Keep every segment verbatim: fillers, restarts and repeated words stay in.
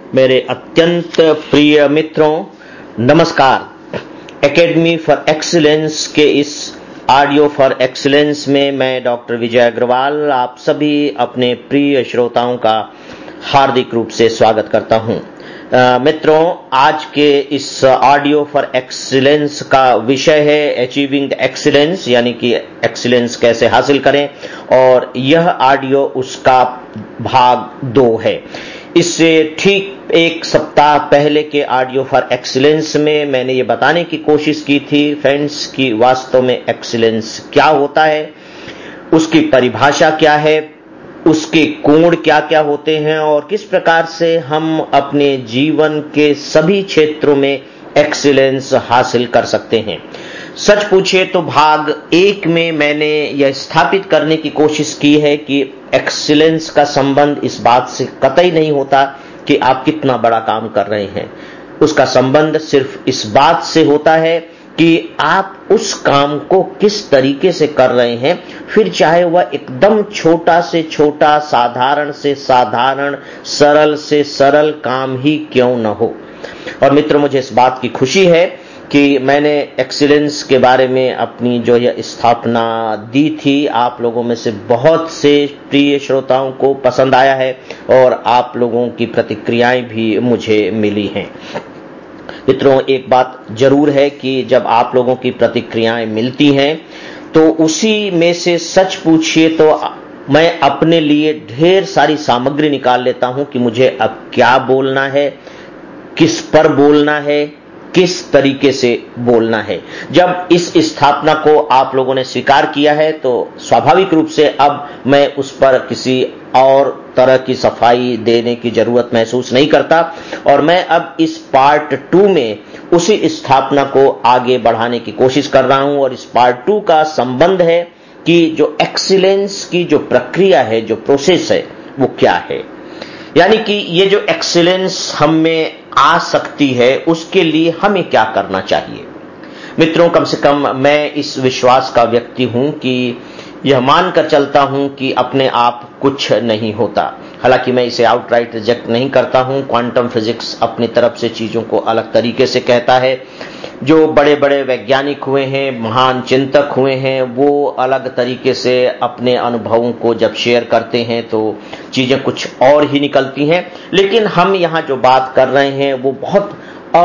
मेरे अत्यंत प्रिय मित्रों, नमस्कार। एकेडमी फॉर एक्सीलेंस के इस ऑडियो फॉर एक्सीलेंस में मैं डॉक्टर विजय अग्रवाल आप सभी अपने प्रिय श्रोताओं का हार्दिक रूप से स्वागत करता हूं। Uh, मित्रों, आज के इस ऑडियो फॉर एक्सीलेंस का विषय है अचीविंग एक्सीलेंस, यानी कि एक्सीलेंस कैसे हासिल करें, और यह ऑडियो उसका भाग दो है। इससे ठीक एक सप्ताह पहले के ऑडियो फॉर एक्सीलेंस में मैंने ये बताने की कोशिश की थी फ्रेंड्स कि वास्तव में एक्सीलेंस क्या होता है, उसकी परिभाषा क्या है, उसके कोण क्या क्या होते हैं और किस प्रकार से हम अपने जीवन के सभी क्षेत्रों में एक्सीलेंस हासिल कर सकते हैं। सच पूछे तो भाग एक में मैंने यह स्थापित करने की कोशिश की है कि एक्सीलेंस का संबंध इस बात से कतई नहीं होता कि आप कितना बड़ा काम कर रहे हैं। उसका संबंध सिर्फ इस बात से होता है कि आप उस काम को किस तरीके से कर रहे हैं, फिर चाहे वह एकदम छोटा से छोटा, साधारण से साधारण, सरल से सरल काम ही क्यों न हो। और मित्रों, मुझे इस बात की खुशी है कि मैंने एक्सीलेंस के बारे में अपनी जो यह स्थापना दी थी, आप लोगों में से बहुत से प्रिय श्रोताओं को पसंद आया है और आप लोगों की प्रतिक्रियाएं भी मुझे मिली हैं। मित्रों, एक बात जरूर है कि जब आप लोगों की प्रतिक्रियाएं मिलती हैं तो उसी में से सच पूछिए तो मैं अपने लिए ढेर सारी सामग्री निकाल लेता हूं कि मुझे अब क्या बोलना है, किस पर बोलना है, किस तरीके से बोलना है। जब इस स्थापना को आप लोगों ने स्वीकार किया है तो स्वाभाविक रूप से अब मैं उस पर किसी और तरह की सफाई देने की जरूरत महसूस नहीं करता और मैं अब इस पार्ट टू में उसी स्थापना को आगे बढ़ाने की कोशिश कर रहा हूं। और इस पार्ट टू का संबंध है कि जो एक्सीलेंस की जो प्रक्रिया है, जो प्रोसेस है, वो क्या है, यानी कि ये जो एक्सीलेंस हम में आ सकती है उसके लिए हमें क्या करना चाहिए। मित्रों, कम से कम मैं इस विश्वास का व्यक्ति हूं कि यह मानकर चलता हूं कि अपने आप कुछ नहीं होता। हालांकि मैं इसे आउटराइट रिजेक्ट नहीं करता हूं। क्वांटम फिजिक्स अपनी तरफ से चीजों को अलग तरीके से कहता है। जो बड़े बड़े वैज्ञानिक हुए हैं, महान चिंतक हुए हैं, वो अलग तरीके से अपने अनुभवों को जब शेयर करते हैं तो चीजें कुछ और ही निकलती हैं। लेकिन हम यहां जो बात कर रहे हैं वो बहुत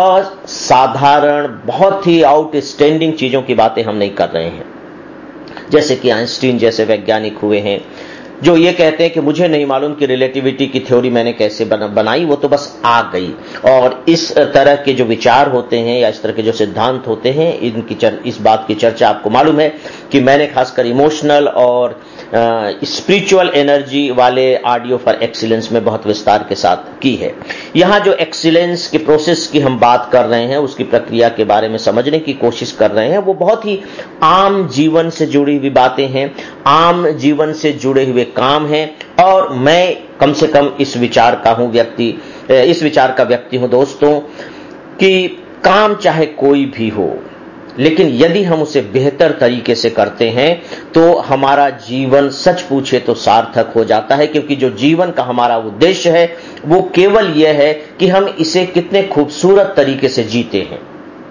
असाधारण, बहुत ही आउटस्टैंडिंग चीजों की बातें हम नहीं कर रहे हैं। जैसे कि आइंस्टीन जैसे वैज्ञानिक हुए हैं जो ये कहते हैं कि मुझे नहीं मालूम कि रिलेटिविटी की थ्योरी मैंने कैसे बनाई, वो तो बस आ गई। और इस तरह के जो विचार होते हैं या इस तरह के जो सिद्धांत होते हैं, इनकी चर, इस बात की चर्चा आपको मालूम है कि मैंने खासकर इमोशनल और स्पिरिचुअल एनर्जी वाले ऑडियो फॉर एक्सीलेंस में बहुत विस्तार के साथ की है। यहां जो एक्सीलेंस के प्रोसेस की हम बात कर रहे हैं, उसकी प्रक्रिया के बारे में समझने की कोशिश कर रहे हैं, वो बहुत ही आम जीवन से जुड़ी हुई बातें हैं, आम जीवन से जुड़े हुए काम हैं। और मैं कम से कम इस विचार का हूं व्यक्ति इस विचार का व्यक्ति हूं दोस्तों कि काम चाहे कोई भी हो, लेकिन यदि हम उसे बेहतर तरीके से करते हैं तो हमारा जीवन सच पूछे तो सार्थक हो जाता है। क्योंकि जो जीवन का हमारा उद्देश्य है वो केवल यह है कि हम इसे कितने खूबसूरत तरीके से जीते हैं।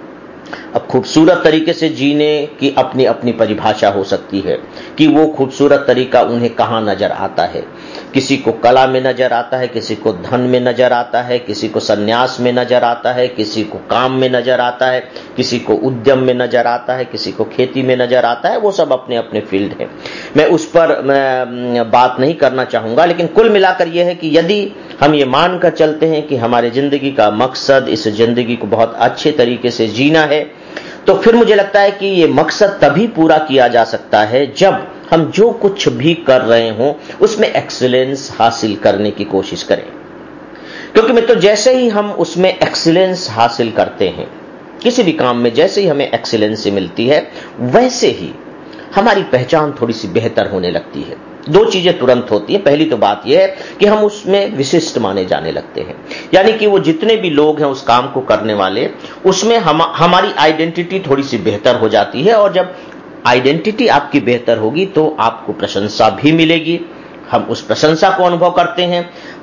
अब खूबसूरत तरीके से जीने की अपनी अपनी परिभाषा हो सकती है कि वो खूबसूरत तरीका उन्हें कहां नजर आता है। किसी को कला में नजर आता है, किसी को धन में नजर आता है, किसी को संन्यास में नजर आता है, किसी को काम में नजर आता है, किसी को उद्यम में नजर आता है, किसी को खेती में नजर आता है। वो सब अपने अपने फील्ड है, मैं उस पर मैं बात नहीं करना चाहूंगा। लेकिन कुल मिलाकर यह है कि यदि हम ये मानकर चलते हैं कि हमारे जिंदगी का मकसद इस जिंदगी को बहुत अच्छे तरीके से जीना है, तो फिर मुझे लगता है कि ये मकसद तभी पूरा किया जा सकता है जब हम जो कुछ भी कर रहे हों उसमें एक्सीलेंस हासिल करने की कोशिश करें। क्योंकि मित्रों, जैसे ही हम उसमें एक्सीलेंस हासिल करते हैं, किसी भी काम में जैसे ही हमें एक्सीलेंस मिलती है, वैसे ही हमारी पहचान थोड़ी सी बेहतर होने लगती है। दो चीजें तुरंत होती हैं। पहली तो बात यह है कि हम उसमें विशिष्ट माने जाने लगते हैं, यानी कि वो जितने भी लोग हैं उस काम को करने वाले, उसमें हम हमारी आइडेंटिटी थोड़ी सी बेहतर हो जाती है। और जब आइडेंटिटी आपकी बेहतर होगी तो आपको प्रशंसा भी मिलेगी, हम उस प्रशंसा को अनुभव करते हैं।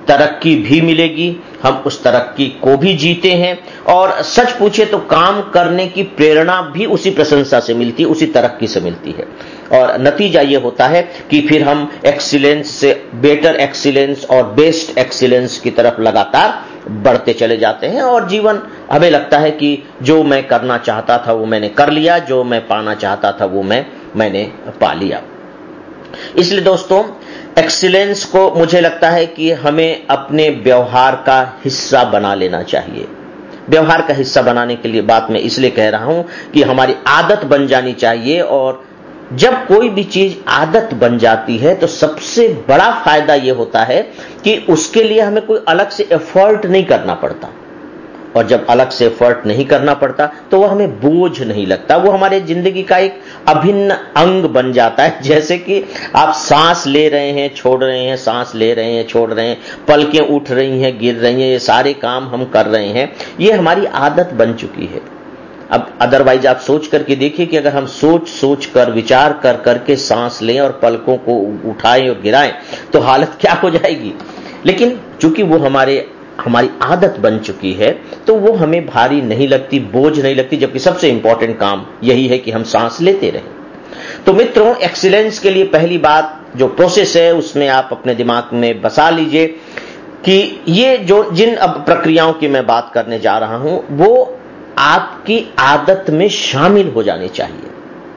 तरक्की भी मिलेगी, हम उस तरक्की को भी जीते हैं, और सच पूछे तो काम करने की प्रेरणा भी उसी प्रशंसा से मिलती है, उसी तरक्की से मिलती है। और नतीजा ये होता है कि फिर हम एक्सीलेंस से बेटर एक्सीलेंस और बेस्ट एक्सीलेंस की तरफ लगातार बढ़ते चले जाते हैं, और जीवन हमें लगता है कि जो मैं करना चाहता था वो मैंने कर लिया, जो मैं पाना चाहता था वो मैं मैंने पा लिया। इसलिए दोस्तों, एक्सीलेंस को मुझे लगता है कि हमें अपने व्यवहार का हिस्सा बना लेना चाहिए। व्यवहार का हिस्सा बनाने के लिए बात मैं इसलिए कह रहा हूं कि हमारी आदत बन जानी चाहिए, और जब कोई भी चीज आदत बन जाती है तो सबसे बड़ा फायदा यह होता है कि उसके लिए हमें कोई अलग से एफर्ट नहीं करना पड़ता, और जब अलग से एफर्ट नहीं करना पड़ता तो वह हमें बोझ नहीं लगता, वो हमारे जिंदगी का एक अभिन्न अंग बन जाता है। जैसे कि आप सांस ले रहे हैं, छोड़ रहे हैं, सांस ले रहे हैं, छोड़ रहे हैं, पलकें उठ रही हैं, गिर रही हैं, ये सारे काम हम कर रहे हैं, ये हमारी आदत बन चुकी है। अब अदरवाइज आप सोच करके देखिए कि अगर हम सोच सोच कर, विचार कर करके सांस लें और पलकों को उठाएं और गिराएं तो हालत क्या हो जाएगी। लेकिन चूंकि वो हमारे हमारी आदत बन चुकी है तो वो हमें भारी नहीं लगती, बोझ नहीं लगती, जबकि सबसे इंपॉर्टेंट काम यही है कि हम सांस लेते रहें। तो मित्रों, एक्सीलेंस के लिए पहली बात जो प्रोसेस है उसमें आप अपने दिमाग में बसा लीजिए कि ये जो जिन अब प्रक्रियाओं की मैं बात करने जा रहा हूं वो आपकी आदत में शामिल हो जानी चाहिए।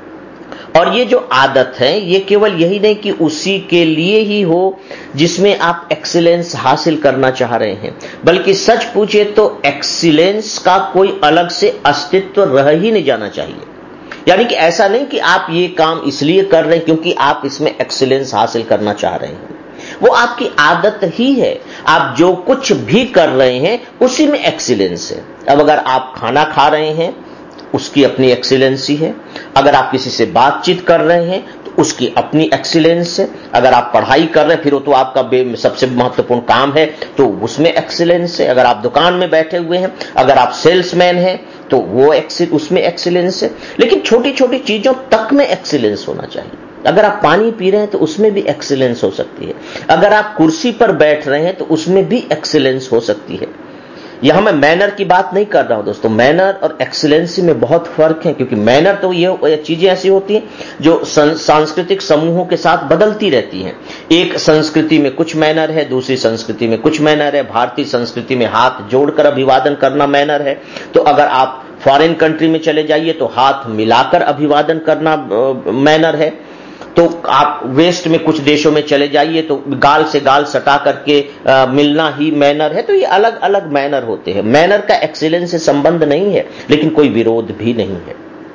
और ये जो आदत है ये केवल यही नहीं कि उसी के लिए ही हो जिसमें आप एक्सीलेंस हासिल करना चाह रहे हैं, बल्कि सच पूछे तो एक्सीलेंस का कोई अलग से अस्तित्व रह ही नहीं जाना चाहिए। यानी कि ऐसा नहीं कि आप ये काम इसलिए कर रहे हैं क्योंकि आप इसमें एक्सीलेंस हासिल करना चाह रहे हैं, वो आपकी आदत ही है। आप जो कुछ भी कर रहे हैं उसी में एक्सीलेंस है। अब अगर आप खाना खा रहे हैं उसकी अपनी एक्सीलेंसी है, अगर आप किसी से बातचीत कर रहे हैं तो उसकी अपनी एक्सीलेंस है, अगर आप पढ़ाई कर रहे हैं फिर वो तो आपका सबसे महत्वपूर्ण काम है तो उसमें एक्सीलेंस है, अगर आप दुकान में बैठे हुए हैं, अगर आप सेल्समैन हैं तो वो उसमें एक्सीलेंस है। लेकिन छोटी छोटी चीजों तक में एक्सीलेंस होना चाहिए। अगर आप पानी पी रहे हैं तो उसमें भी एक्सीलेंस हो सकती है, अगर आप कुर्सी पर बैठ रहे हैं तो उसमें भी एक्सीलेंस हो सकती है। यहां मैं मैनर की बात नहीं कर रहा हूं दोस्तों, मैनर और एक्सीलेंसी में बहुत फर्क है, क्योंकि मैनर तो ये चीजें ऐसी होती हैं जो सांस्कृतिक समूहों के साथ बदलती रहती हैं। एक संस्कृति में कुछ मैनर है, दूसरी संस्कृति में कुछ मैनर है। भारतीय संस्कृति में हाथ जोड़कर अभिवादन करना मैनर है, तो अगर आप फॉरेन कंट्री में चले जाइए तो हाथ मिलाकर अभिवादन करना मैनर है। तो आप वेस्ट में कुछ देशों में चले जाइए तो गाल से गाल सटा करके आ, मिलना ही मैनर है। तो ये अलग अलग मैनर होते हैं। मैनर का एक्सीलेंस से संबंध नहीं है, लेकिन कोई विरोध भी नहीं है।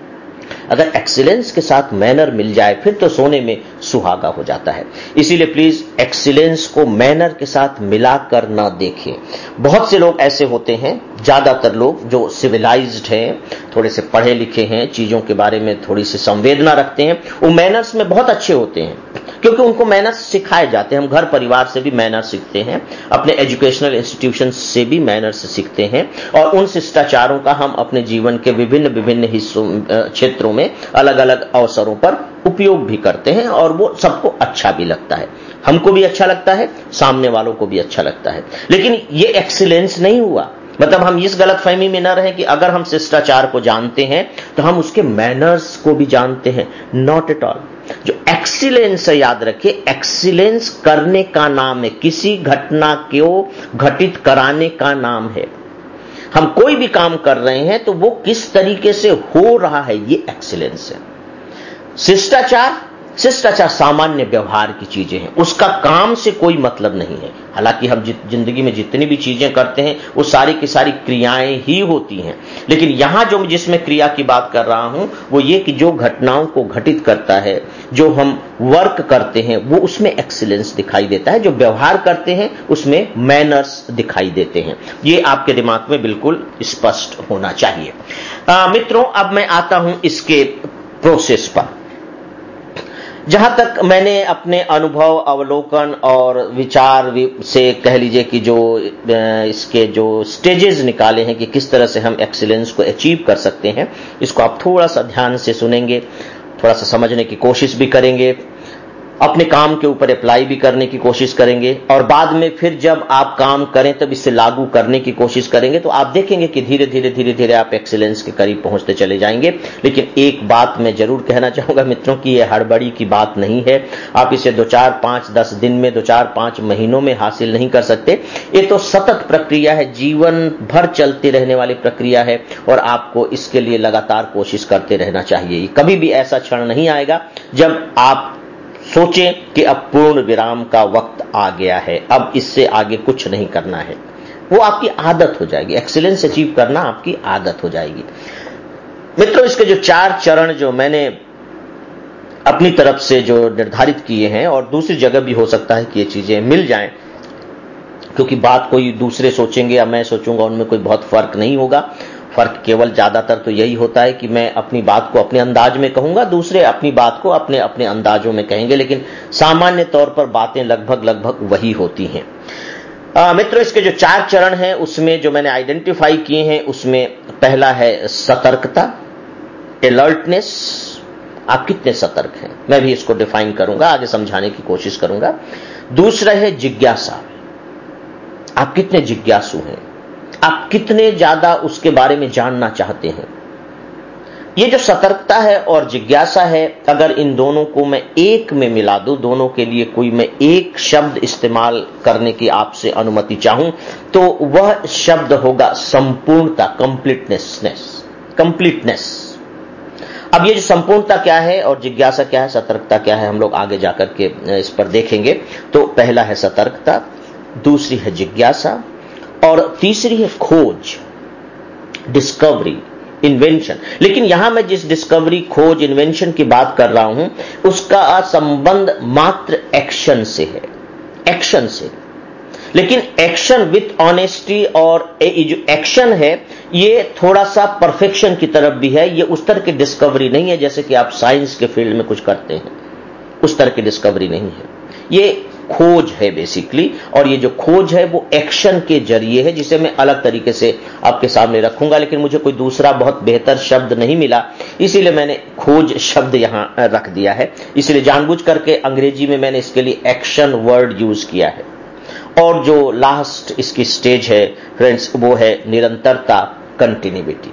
अगर एक्सीलेंस के साथ मैनर मिल जाए फिर तो सोने में सुहागा हो जाता है। इसीलिए प्लीज एक्सीलेंस को मैनर के साथ मिलाकर ना देखें। बहुत से लोग ऐसे होते हैं, ज्यादातर लोग जो सिविलाइज्ड हैं, थोड़े से पढ़े लिखे हैं, चीजों के बारे में थोड़ी सी संवेदना रखते हैं, वो मैनर्स में बहुत अच्छे होते हैं क्योंकि उनको मैनर्स सिखाए जाते हैं। हम घर परिवार से भी मैनर्स सीखते हैं, अपने एजुकेशनल इंस्टीट्यूशन से भी मैनर्स सीखते हैं, और उन शिष्टाचारों का हम अपने जीवन के विभिन्न विभिन्न हिस्सों क्षेत्रों में अलग अलग अवसरों पर उपयोग भी करते हैं, और वो सबको अच्छा भी लगता है। हमको भी अच्छा लगता है, सामने वालों को भी अच्छा लगता है। लेकिन ये एक्सीलेंस नहीं हुआ। मतलब हम इस गलतफहमी में न रहे कि अगर हम शिष्टाचार को जानते हैं तो हम उसके मैनर्स को भी जानते हैं। Not at all. जो एक्सीलेंस है, याद रखिए, एक्सीलेंस करने का नाम है, किसी घटना को घटित कराने का नाम है। हम कोई भी काम कर रहे हैं तो वो किस तरीके से हो रहा है, ये एक्सीलेंस है। शिष्टाचार शिष्टाचार सामान्य व्यवहार की चीजें हैं, उसका काम से कोई मतलब नहीं है। हालांकि हम जिंदगी में जितनी भी चीजें करते हैं वो सारी की सारी क्रियाएं ही होती हैं, लेकिन यहां जो जिसमें क्रिया की बात कर रहा हूं वो ये कि जो घटनाओं को घटित करता है, जो हम वर्क करते हैं, वो उसमें एक्सीलेंस दिखाई देता है। जो व्यवहार करते हैं उसमें मैनर्स दिखाई देते हैं। ये आपके दिमाग में बिल्कुल स्पष्ट होना चाहिए। आ, मित्रों, अब मैं आता हूं इसके प्रोसेस पर। जहां तक मैंने अपने अनुभव, अवलोकन और विचार से कह लीजिए कि जो इसके जो स्टेजेस निकाले हैं कि किस तरह से हम एक्सीलेंस को अचीव कर सकते हैं, इसको आप थोड़ा सा ध्यान से सुनेंगे, थोड़ा सा समझने की कोशिश भी करेंगे। अपने काम के ऊपर अप्लाई भी करने की कोशिश करेंगे और बाद में फिर जब आप काम करें तब इसे लागू करने की कोशिश करेंगे तो आप देखेंगे कि धीरे धीरे धीरे धीरे आप एक्सीलेंस के करीब पहुंचते चले जाएंगे। लेकिन एक बात मैं जरूर कहना चाहूंगा मित्रों कि यह हड़बड़ी की बात नहीं है। आप इसे दो चार पांच दस दिन में, दो चार पांच महीनों में हासिल नहीं कर सकते। ये तो सतत प्रक्रिया है, जीवन भर चलती रहने वाली प्रक्रिया है और आपको इसके लिए लगातार कोशिश करते रहना चाहिए। कभी भी ऐसा क्षण नहीं आएगा जब आप सोचें कि अब पूर्ण विराम का वक्त आ गया है, अब इससे आगे कुछ नहीं करना है। वो आपकी आदत हो जाएगी, एक्सीलेंस अचीव करना आपकी आदत हो जाएगी। मित्रों, इसके जो चार चरण जो मैंने अपनी तरफ से जो निर्धारित किए हैं, और दूसरी जगह भी हो सकता है कि ये चीजें मिल जाएं, क्योंकि बात कोई दूसरे सोचेंगे या मैं सोचूंगा उनमें कोई बहुत फर्क नहीं होगा। फर्क केवल ज्यादातर तो यही होता है कि मैं अपनी बात को अपने अंदाज में कहूंगा, दूसरे अपनी बात को अपने अपने अंदाजों में कहेंगे, लेकिन सामान्य तौर पर बातें लगभग लगभग वही होती हैं। आ, मित्रों, इसके जो चार चरण हैं उसमें जो मैंने आइडेंटिफाई किए हैं उसमें पहला है सतर्कता, अलर्टनेस। आप कितने सतर्क हैं, मैं भी इसको डिफाइन करूंगा, आगे समझाने की कोशिश करूंगा। दूसरा है जिज्ञासा, आप कितने जिज्ञासु हैं, आप कितने ज्यादा उसके बारे में जानना चाहते हैं। ये जो सतर्कता है और जिज्ञासा है, अगर इन दोनों को मैं एक में मिला दूं, दोनों के लिए कोई मैं एक शब्द इस्तेमाल करने की आपसे अनुमति चाहूं, तो वह शब्द होगा संपूर्णता, कंप्लीटनेसनेस, कंप्लीटनेस। अब ये जो संपूर्णता क्या है और जिज्ञासा क्या है, सतर्कता क्या है, हम लोग आगे जाकर के इस पर देखेंगे। तो पहला है सतर्कता, दूसरी है जिज्ञासा और तीसरी है खोज, डिस्कवरी, इन्वेंशन। लेकिन यहां मैं जिस डिस्कवरी, खोज, इन्वेंशन की बात कर रहा हूं उसका संबंध मात्र एक्शन से है, एक्शन से। लेकिन एक्शन विथ ऑनेस्टी, और ये जो एक्शन है ये थोड़ा सा परफेक्शन की तरफ भी है। ये उस तरह की डिस्कवरी नहीं है जैसे कि आप साइंस के फील्ड में कुछ करते हैं, उस तरह की डिस्कवरी नहीं है। ये खोज है बेसिकली, और ये जो खोज है वो एक्शन के जरिए है, जिसे मैं अलग तरीके से आपके सामने रखूंगा। लेकिन मुझे कोई दूसरा बहुत बेहतर शब्द नहीं मिला, इसीलिए मैंने खोज शब्द यहां रख दिया है। इसलिए जानबूझ करके अंग्रेजी में मैंने इसके लिए एक्शन वर्ड यूज किया है। और जो लास्ट इसकी स्टेज है फ्रेंड्स, वो है निरंतरता, कंटिन्यूटी।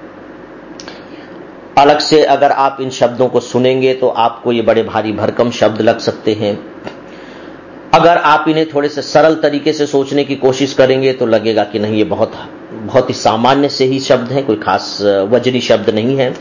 अलग से अगर आप इन शब्दों को सुनेंगे तो आपको ये बड़े भारी भरकम शब्द लग सकते हैं। अगर आप इन्हें थोड़े से सरल तरीके से सोचने की कोशिश करेंगे तो लगेगा कि नहीं, ये बहुत बहुत ही सामान्य से ही शब्द हैं, कोई खास वजनी शब्द नहीं है।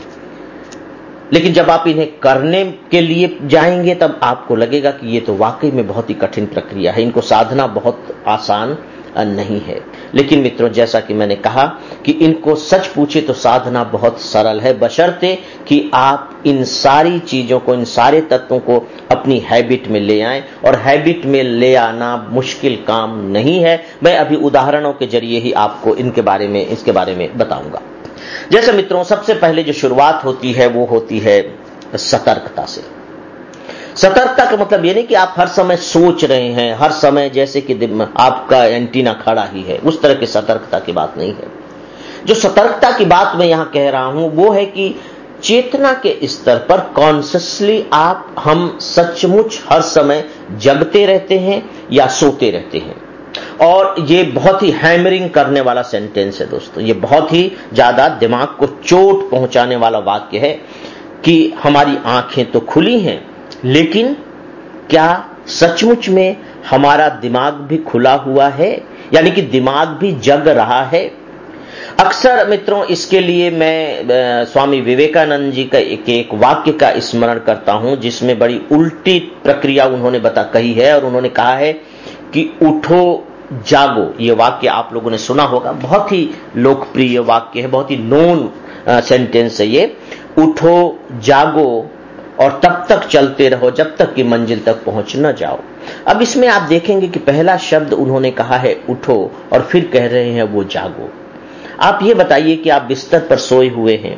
लेकिन जब आप इन्हें करने के लिए जाएंगे तब आपको लगेगा कि ये तो वाकई में बहुत ही कठिन प्रक्रिया है, इनको साधना बहुत आसान नहीं है। लेकिन मित्रों, जैसा कि मैंने कहा कि इनको सच पूछे तो साधना बहुत सरल है, बशर्ते कि आप इन सारी चीजों को, इन सारे तत्वों को अपनी हैबिट में ले आएं। और हैबिट में ले आना मुश्किल काम नहीं है। मैं अभी उदाहरणों के जरिए ही आपको इनके बारे में इसके बारे में बताऊंगा। जैसे मित्रों, सबसे पहले जो शुरुआत होती है वो होती है सतर्कता से। सतर्कता का मतलब ये नहीं कि आप हर समय सोच रहे हैं, हर समय जैसे कि आपका एंटीना खड़ा ही है, उस तरह की सतर्कता की बात नहीं है। जो सतर्कता की बात मैं यहां कह रहा हूं वो है कि चेतना के स्तर पर कॉन्शियसली आप, हम सचमुच हर समय जगते रहते हैं या सोते रहते हैं। और ये बहुत ही हैमरिंग करने वाला सेंटेंस है दोस्तों, ये बहुत ही ज्यादा दिमाग को चोट पहुंचाने वाला वाक्य है कि हमारी आंखें तो खुली हैं, लेकिन क्या सचमुच में हमारा दिमाग भी खुला हुआ है, यानी कि दिमाग भी जग रहा है। अक्सर मित्रों, इसके लिए मैं स्वामी विवेकानंद जी का एक एक वाक्य का स्मरण करता हूं, जिसमें बड़ी उल्टी प्रक्रिया उन्होंने बता कही है। और उन्होंने कहा है कि उठो जागो। ये वाक्य आप लोगों ने सुना होगा, बहुत ही लोकप्रिय वाक्य है, बहुत ही नोन सेंटेंस है ये। उठो जागो और तब तक चलते रहो जब तक कि मंजिल तक पहुंच न जाओ। अब इसमें आप देखेंगे कि पहला शब्द उन्होंने कहा है उठो, और फिर कह रहे हैं वो जागो। आप ये बताइए कि आप बिस्तर पर सोए हुए हैं,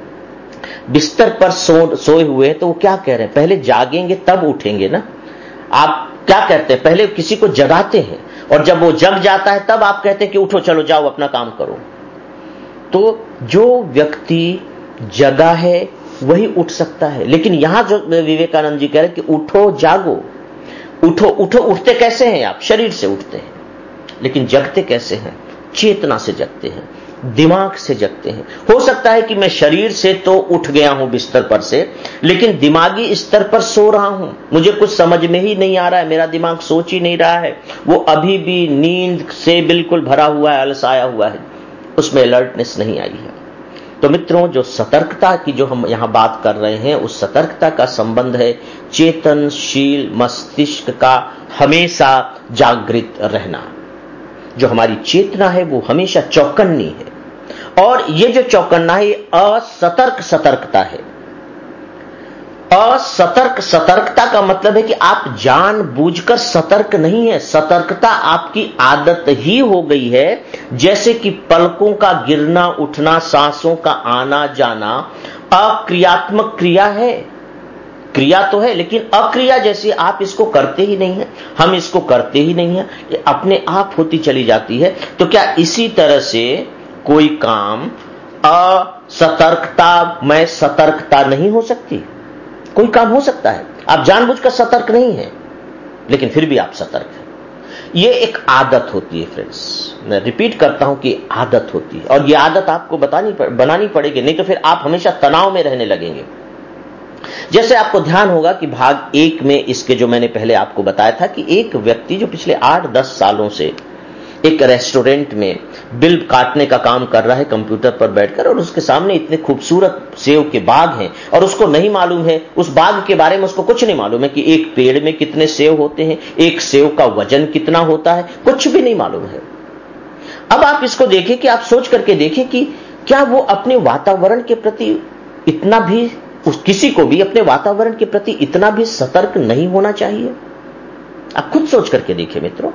बिस्तर पर सो, सोए हुए हैं तो वो क्या कह रहे हैं, पहले जागेंगे तब उठेंगे ना। आप क्या कहते हैं, पहले किसी को जगाते हैं और जब वो जग जाता है तब आप कहते हैं कि उठो, चलो जाओ अपना काम करो। तो जो व्यक्ति जगा है वही उठ सकता है। लेकिन यहां जो विवेकानंद जी कह रहे हैं कि उठो जागो, उठो उठो। उठते कैसे हैं आप? शरीर से उठते हैं, लेकिन जगते कैसे हैं? चेतना से जगते हैं, दिमाग से जगते हैं। हो सकता है कि मैं शरीर से तो उठ गया हूं बिस्तर पर से, लेकिन दिमागी स्तर पर सो रहा हूं, मुझे कुछ समझ में ही नहीं आ रहा है, मेरा दिमाग सोच ही नहीं रहा है, वो अभी भी नींद से बिल्कुल भरा हुआ है, अलसाया हुआ है, उसमें अलर्टनेस नहीं आई है। तो मित्रों, जो सतर्कता की जो हम यहां बात कर रहे हैं, उस सतर्कता का संबंध है चेतनशील मस्तिष्क का हमेशा जागृत रहना। जो हमारी चेतना है वो हमेशा चौकन्नी है, और ये जो चौकन्ना है असतर्क सतर्कता है। असतर्क सतर्कता का मतलब है कि आप जानबूझकर सतर्क नहीं है, सतर्कता आपकी आदत ही हो गई है। जैसे कि पलकों का गिरना उठना, सांसों का आना जाना अक्रियात्मक क्रिया है, क्रिया तो है लेकिन अक्रिया जैसी, आप इसको करते ही नहीं है, हम इसको करते ही नहीं है, ये अपने आप होती चली जाती है। तो क्या इसी तरह से कोई काम असतर्कता में सतर्कता नहीं हो सकती? कोई काम हो सकता है, आप जानबूझकर सतर्क नहीं है, लेकिन फिर भी आप सतर्क हैं। ये एक आदत होती है फ्रेंड्स, मैं रिपीट करता हूं कि आदत होती है, और ये आदत आपको बतानी बनानी पड़ेगी, नहीं तो फिर आप हमेशा तनाव में रहने लगेंगे। जैसे आपको ध्यान होगा कि भाग एक में इसके जो मैंने पहले आपको बताया था कि एक व्यक्ति जो पिछले आठ दस सालों से एक रेस्टोरेंट में बिल काटने का काम कर रहा है कंप्यूटर पर बैठकर, और उसके सामने इतने खूबसूरत सेव के बाग हैं, और उसको नहीं मालूम है, उस बाग के बारे में उसको कुछ नहीं मालूम है कि एक पेड़ में कितने सेव होते हैं, एक सेव का वजन कितना होता है, कुछ भी नहीं मालूम है। अब आप इसको देखें कि आप सोच करके देखें कि क्या वो अपने वातावरण के प्रति इतना भी, उस किसी को भी अपने वातावरण के प्रति इतना भी सतर्क नहीं होना चाहिए? आप खुद सोच करके देखिए मित्रों।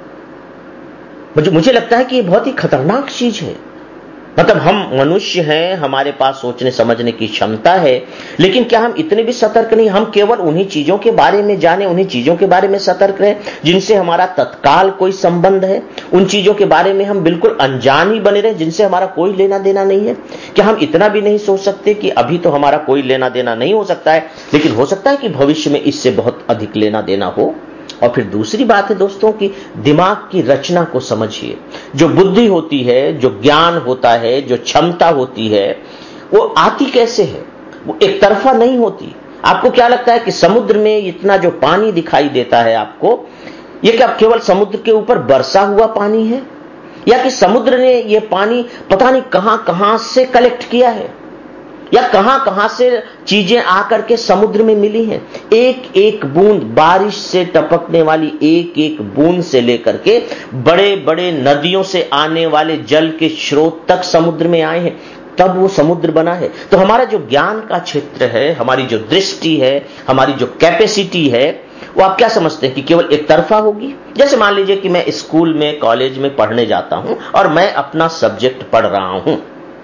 मुझे मुझे लगता है कि ये बहुत ही खतरनाक चीज है। मतलब हम मनुष्य हैं, हमारे पास सोचने समझने की क्षमता है, लेकिन क्या हम इतने भी सतर्क नहीं? हम केवल उन्हीं चीजों के बारे में जाने, उन्हीं चीजों के बारे में सतर्क रहे जिनसे हमारा तत्काल कोई संबंध है, उन चीजों के बारे में हम बिल्कुल अनजान ही बने रहे जिनसे हमारा कोई लेना देना नहीं है। क्या हम इतना भी नहीं सोच सकते कि अभी तो हमारा कोई लेना देना नहीं हो सकता है, लेकिन हो सकता है कि भविष्य में इससे बहुत अधिक लेना देना हो? और फिर दूसरी बात है दोस्तों कि दिमाग की रचना को समझिए। जो बुद्धि होती है, जो ज्ञान होता है, जो क्षमता होती है, वो आती कैसे है? वो एक तरफा नहीं होती। आपको क्या लगता है कि समुद्र में इतना जो पानी दिखाई देता है आपको, ये क्या केवल समुद्र के ऊपर बरसा हुआ पानी है, या कि समुद्र ने ये पानी पता नहीं कहां कहां से कलेक्ट किया है, या कहां कहां से चीजें आकर के समुद्र में मिली हैं? एक एक बूंद, बारिश से टपकने वाली एक एक बूंद से लेकर के बड़े बड़े नदियों से आने वाले जल के स्रोत तक समुद्र में आए हैं, तब वो समुद्र बना है। तो हमारा जो ज्ञान का क्षेत्र है, हमारी जो दृष्टि है, हमारी जो कैपेसिटी है, वो आप क्या समझते हैं कि केवल एक तरफा होगी? जैसे मान लीजिए कि मैं स्कूल में, कॉलेज में पढ़ने जाता हूं और मैं अपना सब्जेक्ट पढ़ रहा हूं,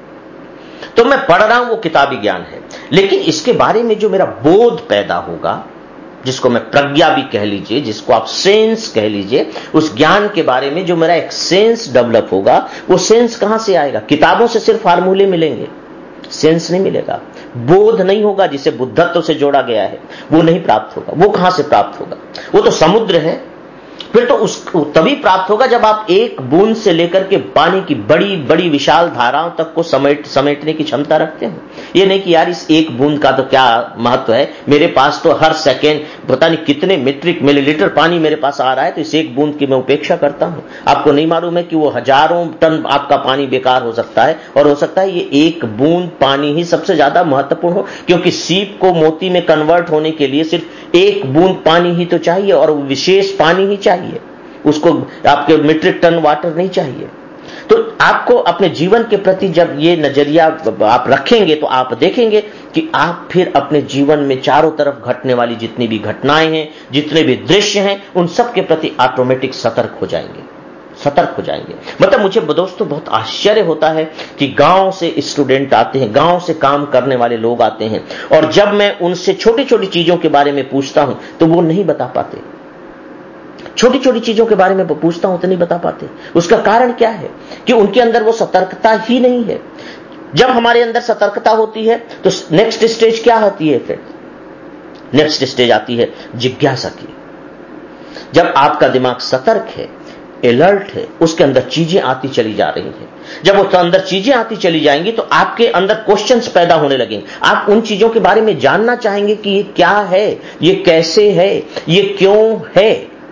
तो मैं पढ़ रहा हूं वो किताबी ज्ञान है, लेकिन इसके बारे में जो मेरा बोध पैदा होगा, जिसको मैं प्रज्ञा भी कह लीजिए, जिसको आप सेंस कह लीजिए, उस ज्ञान के बारे में जो मेरा एक सेंस डेवलप होगा, वो सेंस कहां से आएगा? किताबों से सिर्फ फार्मूले मिलेंगे, सेंस नहीं मिलेगा। बोध नहीं होगा जिसे बुद्धत्व से जोड़ा गया है, वो नहीं प्राप्त होगा। वो कहां से प्राप्त होगा? वो तो समुद्र है। फिर तो उस तभी प्राप्त होगा जब आप एक बूंद से लेकर के पानी की बड़ी बड़ी विशाल धाराओं तक को समेट समेटने की क्षमता रखते हो। ये नहीं कि यार इस एक बूंद का तो क्या महत्व है, मेरे पास तो हर सेकेंड पता नहीं कितने मीट्रिक मिलीलीटर पानी मेरे पास आ रहा है, तो इस एक बूंद की मैं उपेक्षा करता हूं। आपको नहीं मालूम है कि वो हजारों टन आपका पानी बेकार हो सकता है, और हो सकता है ये एक बूंद पानी ही सबसे ज्यादा महत्वपूर्ण हो, क्योंकि सीप को मोती में कन्वर्ट होने के लिए सिर्फ एक बूंद पानी ही तो चाहिए, और विशेष पानी ही चाहिए, उसको आपके मीट्रिक टन वाटर नहीं चाहिए। तो आपको अपने जीवन के प्रति जब ये नजरिया आप रखेंगे, तो आप देखेंगे कि आप फिर अपने जीवन में चारों तरफ घटने वाली जितनी भी घटनाएं हैं, जितने भी दृश्य हैं, उन सब के प्रति ऑटोमेटिक सतर्क हो जाएंगे, सतर्क हो जाएंगे। मतलब मुझे दोस्तों बहुत आश्चर्य होता है कि गांव से स्टूडेंट आते हैं, गांव से काम करने वाले लोग आते हैं, और जब मैं उनसे छोटी छोटी चीजों के बारे में पूछता हूं तो वो नहीं बता पाते। छोटी छोटी चीजों के बारे में पूछता हूं तो नहीं बता पाते। उसका कारण क्या है? कि उनके अंदर वो सतर्कता ही नहीं है। जब हमारे अंदर सतर्कता होती है तो नेक्स्ट स्टेज क्या होती है? फिर नेक्स्ट स्टेज आती है जिज्ञासा की। जब आपका दिमाग सतर्क है, अलर्ट है, उसके अंदर चीजें आती चली जा रही हैं। जब वो अंदर चीजें आती चली जाएंगी तो आपके अंदर क्वेश्चंस पैदा होने लगेंगे। आप उन चीजों के बारे में जानना चाहेंगे कि ये क्या है, ये कैसे है, ये क्यों है।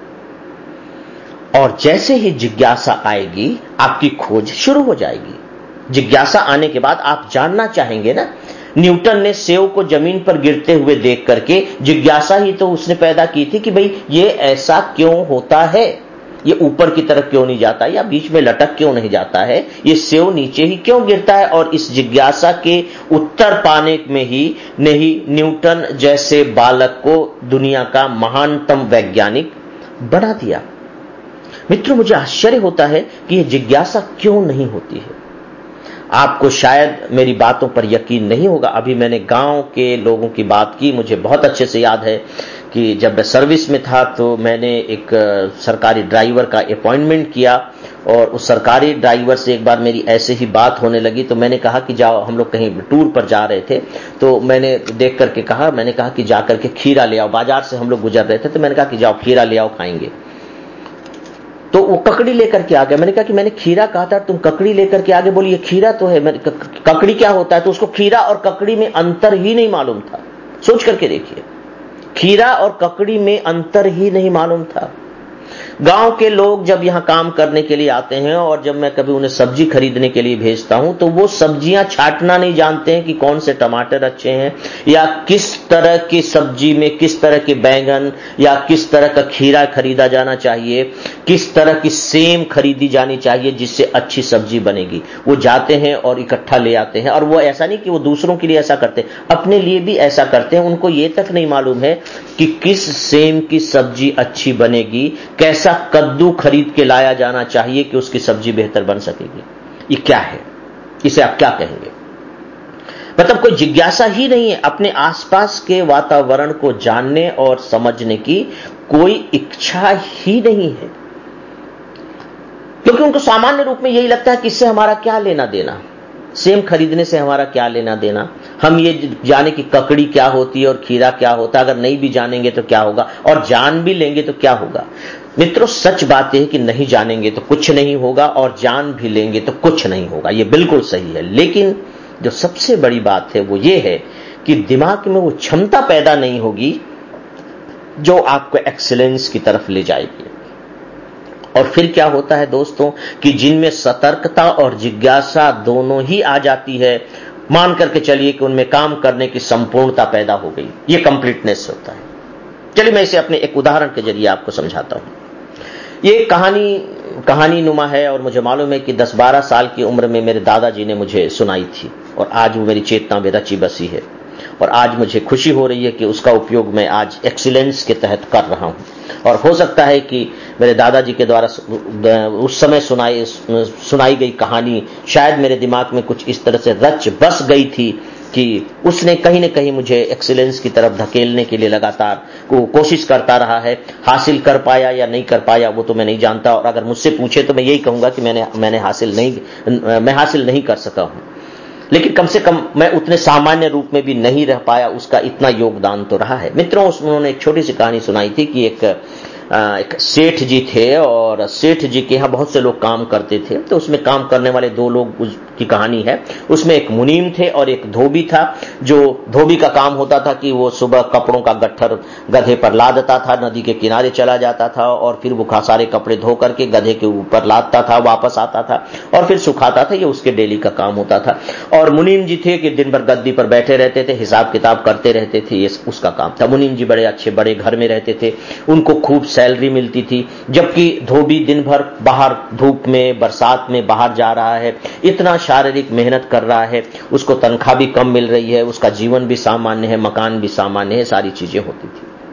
और जैसे ही जिज्ञासा आएगी, आपकी खोज शुरू हो जाएगी। जिज्ञासा आने के बाद आप जानना चाहेंगे ना। न्यूटन ने सेव को जमीन पर गिरते हुए देख करके जिज्ञासा ही तो उसने पैदा की थी कि भाई ये ऐसा क्यों होता है, ये ऊपर की तरफ क्यों नहीं जाता या बीच में लटक क्यों नहीं जाता है, ये सेव नीचे ही क्यों गिरता है। और इस जिज्ञासा के उत्तर पाने में ही नहीं न्यूटन जैसे बालक को दुनिया का महानतम वैज्ञानिक बना दिया। मित्रों, मुझे आश्चर्य होता है कि यह जिज्ञासा क्यों नहीं होती है। आपको शायद मेरी बातों पर यकीन नहीं होगा। अभी मैंने गांव के लोगों की बात की। मुझे बहुत अच्छे से याद है कि जब मैं सर्विस में था तो मैंने एक सरकारी ड्राइवर का अपॉइंटमेंट किया और उस सरकारी ड्राइवर से एक बार मेरी ऐसे ही बात होने लगी। तो मैंने कहा कि जाओ, हम लोग कहीं टूर पर जा रहे थे, तो मैंने देख करके कहा मैंने कहा कि जा करके खीरा ले आओ। बाजार से हम लोग गुजर रहे थे तो मैंने कहा कि जाओ खीरा ले आओ, खाएंगे। तो वो ककड़ी लेकर के आ गया। मैंने कहा कि मैंने खीरा कहा था, तुम ककड़ी लेकर के आगे। बोली ये खीरा तो है। मैंने ककड़ी क्या होता है? तो उसको खीरा और ककड़ी में अंतर ही नहीं मालूम था। सोच करके देखिए, खीरा और ककड़ी में अंतर ही नहीं मालूम था। गांव के लोग जब यहां काम करने के लिए आते हैं और जब मैं कभी उन्हें सब्जी खरीदने के लिए भेजता हूं तो वो सब्जियां छांटना नहीं जानते हैं कि कौन से टमाटर अच्छे हैं या किस तरह की सब्जी में किस तरह के बैंगन या किस तरह का खीरा खरीदा जाना चाहिए, किस तरह की सेम खरीदी जानी चाहिए जिससे अच्छी सब्जी बनेगी। वो जाते हैं और इकट्ठा ले आते हैं। और वो ऐसा नहीं कि वो दूसरों के लिए ऐसा करते, अपने लिए भी ऐसा करते हैं। उनको ये तक नहीं मालूम है कि किस सेम की सब्जी अच्छी बनेगी, कैसा कद्दू खरीद के लाया जाना चाहिए कि उसकी सब्जी बेहतर बन सकेगी। ये क्या है? इसे आप क्या कहेंगे? मतलब कोई जिज्ञासा ही नहीं है। अपने आसपास के वातावरण को जानने और समझने की कोई इच्छा ही नहीं है, क्योंकि उनको सामान्य रूप में यही लगता है कि इससे हमारा क्या लेना देना, सेम खरीदने से हमारा क्या लेना देना। हम ये जाने कि ककड़ी क्या होती है और खीरा क्या होता है, अगर नहीं भी जानेंगे तो क्या होगा, और जान भी लेंगे तो क्या होगा। मित्रों, सच बात यह है कि नहीं जानेंगे तो कुछ नहीं होगा और जान भी लेंगे तो कुछ नहीं होगा। यह बिल्कुल सही है। लेकिन जो सबसे बड़ी बात है वो ये है कि दिमाग में वो क्षमता पैदा नहीं होगी जो आपको एक्सीलेंस की तरफ ले जाएगी। और फिर क्या होता है दोस्तों कि जिनमें सतर्कता और जिज्ञासा दोनों ही आ जाती है, मान करके चलिए कि उनमें काम करने की संपूर्णता पैदा हो गई, ये कंप्लीटनेस होता है। चलिए मैं इसे अपने एक उदाहरण के जरिए आपको समझाता हूं। ये कहानी कहानी नुमा है और मुझे मालूम है कि दस बारह साल की उम्र में मेरे दादाजी ने मुझे सुनाई थी और आज वो मेरी चेतना में रची बसी है। और आज मुझे खुशी हो रही है कि उसका उपयोग मैं आज एक्सीलेंस के तहत कर रहा हूं। और हो सकता है कि मेरे दादाजी के द्वारा उस समय सुनाई सुनाई गई कहानी शायद मेरे दिमाग में कुछ इस तरह से रच बस गई थी कि उसने कहीं न कहीं मुझे एक्सीलेंस की तरफ धकेलने के लिए लगातार को कोशिश करता रहा है। हासिल कर पाया या नहीं कर पाया वो तो मैं नहीं जानता, और अगर मुझसे पूछे तो मैं यही कहूंगा कि मैंने मैंने हासिल नहीं मैं हासिल नहीं कर सका हूं। लेकिन कम से कम मैं उतने सामान्य रूप में भी नहीं रह पाया, उसका इतना योगदान तो रहा है। मित्रों, उन्होंने एक छोटी सी कहानी सुनाई थी कि एक एक सेठ जी थे और सेठ जी के यहाँ बहुत से लोग काम करते थे। तो उसमें काम करने वाले दो लोग की कहानी है। उसमें एक मुनीम थे और एक धोबी था। जो धोबी का काम होता था कि वो सुबह कपड़ों का गट्ठर गधे पर लादता था, नदी के किनारे चला जाता था और फिर वो सारे कपड़े धो करके गधे के ऊपर लादता था, वापस आता था और फिर सुखाता था। ये उसके डेली का काम होता था। और मुनीम जी थे कि दिन भर गद्दी पर बैठे रहते थे, हिसाब किताब करते रहते थे, ये उसका काम था। मुनीम जी बड़े अच्छे बड़े घर में रहते थे, उनको खूब सैलरी मिलती थी। जबकि धोबी दिन भर बाहर धूप में बरसात में बाहर जा रहा है, इतना शारीरिक मेहनत कर रहा है, उसको तनख्वाह भी कम मिल रही है, उसका जीवन भी सामान्य है, मकान भी सामान्य है, सारी चीजें होती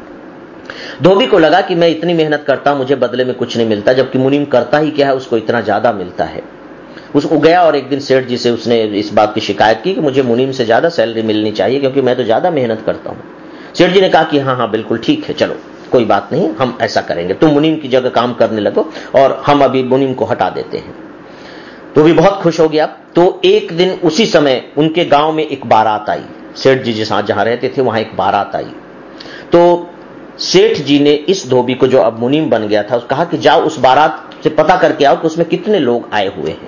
थी। धोबी को लगा कि मैं इतनी मेहनत करता मुझे बदले में कुछ नहीं मिलता, जबकि मुनीम करता ही क्या है, उसको इतना ज्यादा मिलता है। उसको गया और एक दिन सेठ जी से उसने इस बात की शिकायत की कि मुझे मुनीम से ज्यादा सैलरी मिलनी चाहिए क्योंकि मैं तो ज्यादा मेहनत करता हूं। सेठ जी ने कहा कि हाँ हाँ बिल्कुल ठीक है, चलो कोई बात नहीं, हम ऐसा करेंगे, तुम मुनीम की जगह काम करने लगो और हम अभी मुनीम को हटा देते हैं। तो भी बहुत खुश हो गया। तो एक दिन उसी समय उनके गांव में एक बारात आई। सेठ जी जिस जहां रहते थे वहां एक बारात आई। तो सेठ जी ने इस धोबी को, जो अब मुनीम बन गया था, कहा कि जाओ उस बारात से पता करके आओ कि उसमें कितने लोग आए हुए हैं।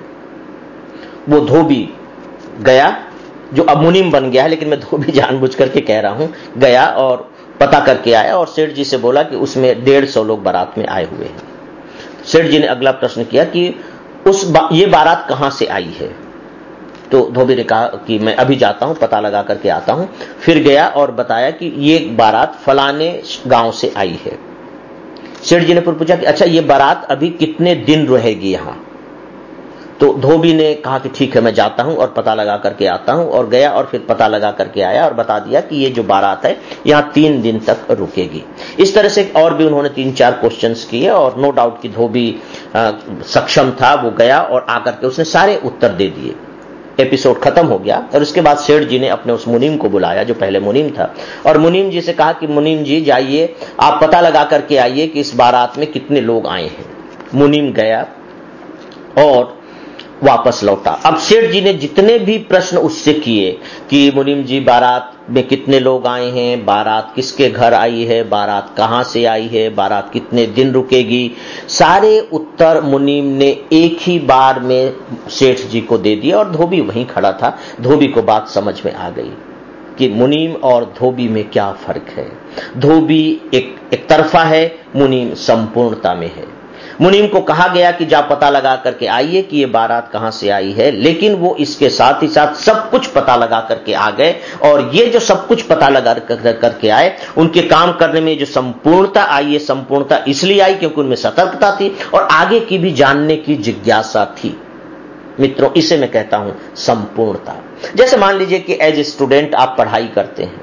वो धोबी गया, जो अब मुनीम बन गया है, लेकिन मैं धोबी जानबूझ करके कह रहा हूं, गया और पता करके आया और सेठ जी से बोला कि उसमें डेढ़ सौ लोग बारात में आए हुए हैं। सेठ जी ने अगला प्रश्न किया कि उस बा, ये बारात कहां से आई है? तो धोबी ने कहा कि मैं अभी जाता हूं, पता लगा करके आता हूं। फिर गया और बताया कि ये बारात फलाने गांव से आई है। सेठ जी ने फिर पूछा कि अच्छा, ये बारात अभी कितने दिन रहेगी यहां? तो धोबी ने कहा कि ठीक है, मैं जाता हूं और पता लगा करके आता हूं। और गया और फिर पता लगा करके आया और बता दिया कि ये जो बारात है यहां तीन दिन तक रुकेगी। इस तरह से और भी उन्होंने तीन चार क्वेश्चंस किए और नो डाउट कि धोबी सक्षम था। वो गया और आकर के उसने सारे उत्तर दे दिए। एपिसोड खत्म हो गया और उसके बाद सेठ जी ने अपने उस मुनीम को बुलाया जो पहले मुनीम था, और मुनीम जी से कहा कि मुनीम जी जाइए, आप पता लगा करके आइए कि इस बारात में कितने लोग आए हैं। मुनीम गया और वापस लौटा। अब सेठ जी ने जितने भी प्रश्न उससे किए कि मुनीम जी बारात में कितने लोग आए हैं, बारात किसके घर आई है, बारात कहां से आई है, बारात कितने दिन रुकेगी, सारे उत्तर मुनीम ने एक ही बार में सेठ जी को दे दिए। और धोबी वहीं खड़ा था। धोबी को बात समझ में आ गई कि मुनीम और धोबी में क्या फर्क है। धोबी एक एक तरफा है, मुनीम संपूर्णता में है। मुनीम को कहा गया कि जा पता लगा करके आइए कि ये बारात कहां से आई है, लेकिन वो इसके साथ ही साथ सब कुछ पता लगा करके आ गए। और ये जो सब कुछ पता लगा करके आए, उनके काम करने में जो संपूर्णता आई है, संपूर्णता इसलिए आई क्योंकि उनमें सतर्कता थी और आगे की भी जानने की जिज्ञासा थी। मित्रों, इसे मैं कहता हूं संपूर्णता। जैसे मान लीजिए कि एज ए स्टूडेंट आप पढ़ाई करते हैं,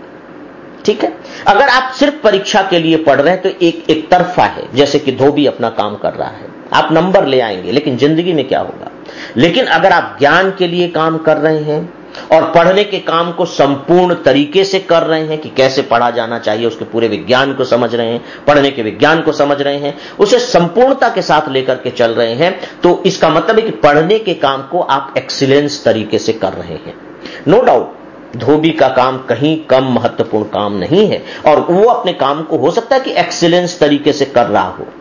ठीक है। अगर आप सिर्फ परीक्षा के लिए पढ़ रहे हैं तो एक एक तरफा है, जैसे कि धोबी अपना काम कर रहा है, आप नंबर ले आएंगे, लेकिन जिंदगी में क्या होगा। लेकिन अगर आप ज्ञान के लिए काम कर रहे हैं और पढ़ने के काम को संपूर्ण तरीके से कर रहे हैं कि कैसे पढ़ा जाना चाहिए, उसके पूरे विज्ञान को समझ रहे हैं, पढ़ने के विज्ञान को समझ रहे हैं, उसे संपूर्णता के साथ लेकर के चल रहे हैं, तो इसका मतलब है कि पढ़ने के काम को आप एक्सीलेंस तरीके से कर रहे हैं। नो डाउट धोबी का काम कहीं कम महत्वपूर्ण काम नहीं है और वो अपने काम को हो सकता है कि एक्सीलेंस तरीके से कर रहा हो,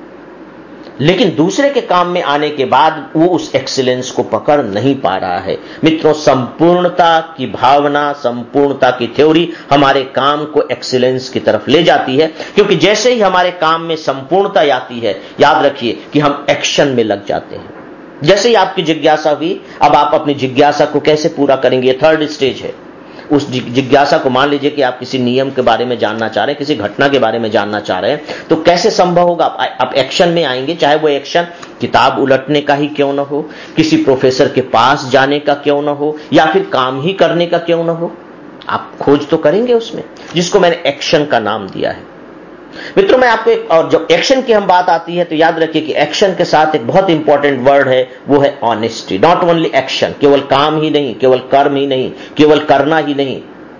लेकिन दूसरे के काम में आने के बाद वो उस एक्सीलेंस को पकड़ नहीं पा रहा है। मित्रों, संपूर्णता की भावना, संपूर्णता की थ्योरी हमारे काम को एक्सीलेंस की तरफ ले जाती है, क्योंकि जैसे ही हमारे काम में संपूर्णता आती है, याद रखिए कि हम एक्शन में लग जाते हैं। जैसे ही आपकी जिज्ञासा हुई, अब आप अपनी जिज्ञासा को कैसे पूरा करेंगे, थर्ड स्टेज है। उस जिज्ञासा को, मान लीजिए कि आप किसी नियम के बारे में जानना चाह रहे हैं, किसी घटना के बारे में जानना चाह रहे हैं, तो कैसे संभव होगा? आप एक्शन में आएंगे, चाहे वो एक्शन किताब उलटने का ही क्यों ना हो, किसी प्रोफेसर के पास जाने का क्यों ना हो, या फिर काम ही करने का क्यों ना हो, आप खोज तो करेंगे उसमें, जिसको मैंने एक्शन का नाम दिया है। मित्रों, मैं आपको एक, और जब एक्शन की हम बात आती है तो याद रखिए कि एक्शन के साथ एक बहुत इंपॉर्टेंट वर्ड है, वो है ऑनेस्टी। नॉट ओनली एक्शन, केवल काम ही नहीं, केवल कर्म ही नहीं, केवल करना ही नहीं,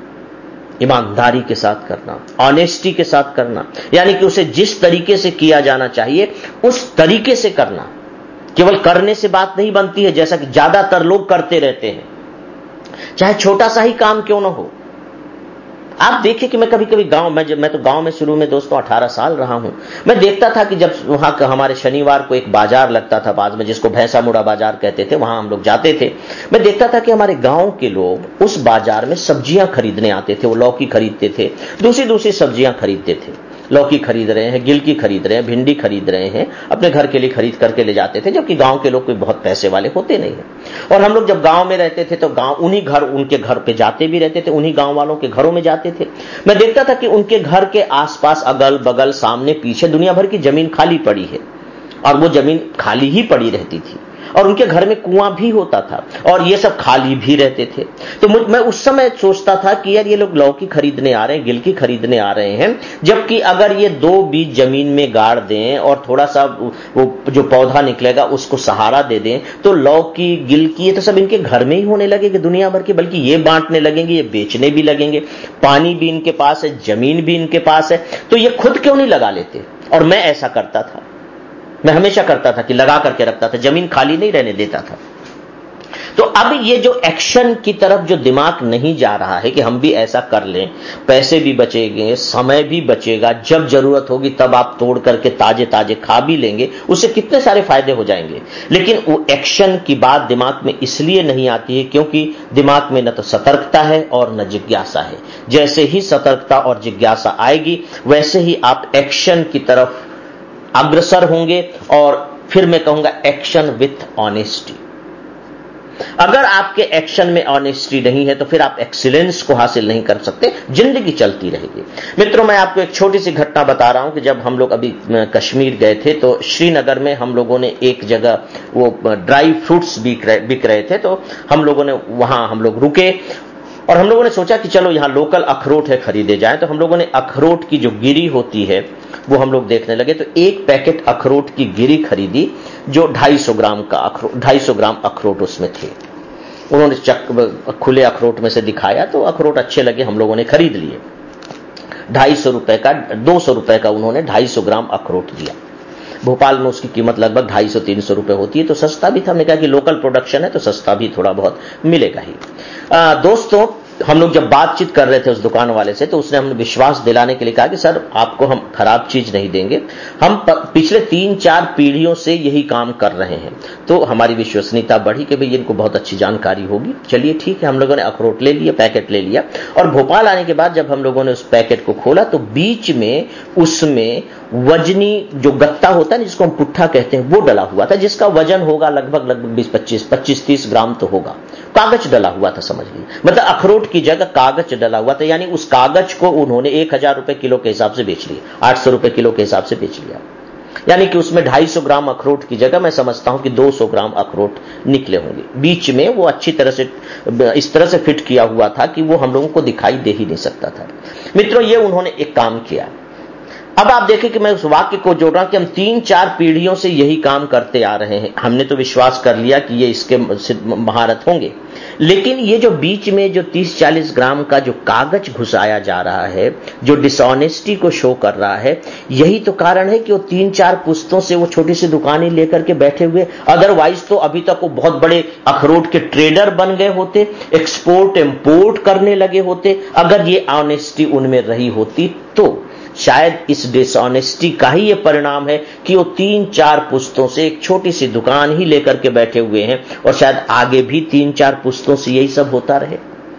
ईमानदारी के साथ करना, ऑनेस्टी के साथ करना, यानी कि उसे जिस तरीके से किया जाना चाहिए उस तरीके से करना। केवल करने से बात नहीं बनती है, जैसा कि ज्यादातर लोग करते रहते हैं, चाहे छोटा सा ही काम क्यों ना हो। आप देखिए कि मैं कभी कभी गांव में, जब मैं तो गांव में शुरू में दोस्तों अठारह साल रहा हूं, मैं देखता था कि जब वहां का हमारे शनिवार को एक बाजार लगता था बाद में, जिसको भैंसा मुड़ा बाजार कहते थे, वहां हम लोग जाते थे। मैं देखता था कि हमारे गांव के लोग उस बाजार में सब्जियां खरीदने आते थे। वो लौकी खरीदते थे, दूसरी दूसरी सब्जियां खरीदते थे। लौकी खरीद रहे हैं, गिलकी खरीद रहे हैं, भिंडी खरीद रहे हैं, अपने घर के लिए खरीद करके ले जाते थे, जबकि गांव के लोग कोई बहुत पैसे वाले होते नहीं है। और हम लोग जब गांव में रहते थे तो गांव उन्हीं घर, उनके घर पे जाते भी रहते थे, उन्हीं गांव वालों के घरों में जाते थे। मैं देखता था कि उनके घर के आसपास, अगल बगल, सामने पीछे दुनिया भर की जमीन खाली पड़ी है, और वो जमीन खाली ही पड़ी रहती थी, और उनके घर में कुआं भी होता था, और ये सब खाली भी रहते थे। तो मैं उस समय सोचता था कि यार ये लोग लौकी खरीदने आ रहे हैं, गिलकी खरीदने आ रहे हैं, जबकि अगर ये दो बीज जमीन में गाड़ दें और थोड़ा सा वो जो पौधा निकलेगा उसको सहारा दे दें, तो लौकी, गिलकी, ये तो सब इनके घर में ही होने लगेंगे दुनिया भर के, बल्कि ये बांटने लगेंगे, ये बेचने भी लगेंगे, पानी भी इनके पास है, जमीन भी इनके पास है, तो ये खुद क्यों नहीं लगा लेते। और मैं ऐसा करता था, मैं हमेशा करता था कि लगा करके रखता था, जमीन खाली नहीं रहने देता था। तो अब ये जो एक्शन की तरफ जो दिमाग नहीं जा रहा है कि हम भी ऐसा कर लें, पैसे भी बचेंगे, समय भी बचेगा, जब जरूरत होगी तब आप तोड़ करके ताजे ताजे खा भी लेंगे, उससे कितने सारे फायदे हो जाएंगे। लेकिन वो एक्शन की बात दिमाग में इसलिए नहीं आती है क्योंकि दिमाग में न तो सतर्कता है और न जिज्ञासा है। जैसे ही सतर्कता और जिज्ञासा आएगी वैसे ही आप एक्शन की तरफ अग्रसर होंगे, और फिर मैं कहूंगा एक्शन विथ ऑनेस्टी। अगर आपके एक्शन में ऑनेस्टी नहीं है तो फिर आप एक्सीलेंस को हासिल नहीं कर सकते, जिंदगी चलती रहेगी। मित्रों, मैं आपको एक छोटी सी घटना बता रहा हूं कि जब हम लोग अभी कश्मीर गए थे तो श्रीनगर में हम लोगों ने एक जगह वो ड्राई फ्रूट्स बिक रहे बिक रहे थे, तो हम लोगों ने वहां हम लोग रुके और हम लोगों ने सोचा कि चलो यहां लोकल अखरोट है, खरीदे जाए। तो हम लोगों ने अखरोट की जो गिरी होती है वो हम लोग देखने लगे, तो एक पैकेट अखरोट की गिरी खरीदी जो ढाई सौ ग्राम का अखरोट ढाई सौ ग्राम अखरोट उसमें थे। उन्होंने चक खुले अखरोट में से दिखाया तो अखरोट अच्छे लगे, हम लोगों ने खरीद लिए। ढाई सौ रुपए का दो सौ रुपए का उन्होंने ढाई सौ ग्राम अखरोट दिया। भोपाल में उसकी कीमत लगभग ढाई सौ तीन सौ रुपए होती है, तो सस्ता भी था। हमने कहा कि लोकल प्रोडक्शन है तो सस्ता भी थोड़ा बहुत मिलेगा ही। आ, दोस्तों, हम लोग जब बातचीत कर रहे थे उस दुकान वाले से तो उसने हमें विश्वास दिलाने के लिए कहा कि सर आपको हम खराब चीज नहीं देंगे, हम पिछले तीन चार पीढ़ियों से यही काम कर रहे हैं। तो हमारी विश्वसनीयता बढ़ी कि भाई इनको बहुत अच्छी जानकारी होगी। चलिए ठीक है, हम लोगों ने अखरोट ले लिया, पैकेट ले लिया, और भोपाल आने के बाद जब हम लोगों ने उस पैकेट को खोला तो बीच में उसमें वजनी जो गत्ता होता है जिसको हम पुट्ठा कहते हैं वो डला हुआ था, जिसका वजन होगा लगभग लगभग बीस पच्चीस पच्चीस तीस ग्राम तो होगा। कागज डला हुआ था, समझ लीजिए, मतलब अखरोट की जगह कागज डला हुआ था। यानी उस कागज को उन्होंने एक हजार रुपए किलो के हिसाब से बेच लिया, आठ सौ रुपए किलो के हिसाब से बेच लिया। यानी कि उसमें ढाई सौ ग्राम अखरोट की जगह मैं समझता हूं कि दो सौ ग्राम अखरोट निकले होंगे। बीच में वो अच्छी तरह से इस तरह से फिट किया हुआ था कि वो हम लोगों को दिखाई दे ही नहीं सकता था। मित्रों, ये उन्होंने एक काम किया। अब आप देखें कि मैं उस वाक्य को जोड़ रहा हूं कि हम तीन चार पीढ़ियों से यही काम करते आ रहे हैं। हमने तो विश्वास कर लिया कि ये इसके महारत होंगे, लेकिन ये जो बीच में जो तीस चालीस ग्राम का जो कागज घुसाया जा रहा है, जो डिसऑनेस्टी को शो कर रहा है, यही तो कारण है कि वो तीन चार पुस्तों से वो छोटी सी दुकानें लेकर के बैठे हुए। अदरवाइज तो अभी तक वो बहुत बड़े अखरोट के ट्रेडर बन गए होते, एक्सपोर्ट इंपोर्ट करने लगे होते। अगर ये ऑनेस्टी उनमें रही होती तो शायद इस डिसऑनेस्टी का ही ये परिणाम है कि वो तीन चार पुस्तों से एक छोटी सी दुकान ही लेकर के बैठे हुए हैं, और शायद आगे भी तीन चार पुस्तों से यही सब होता रहे।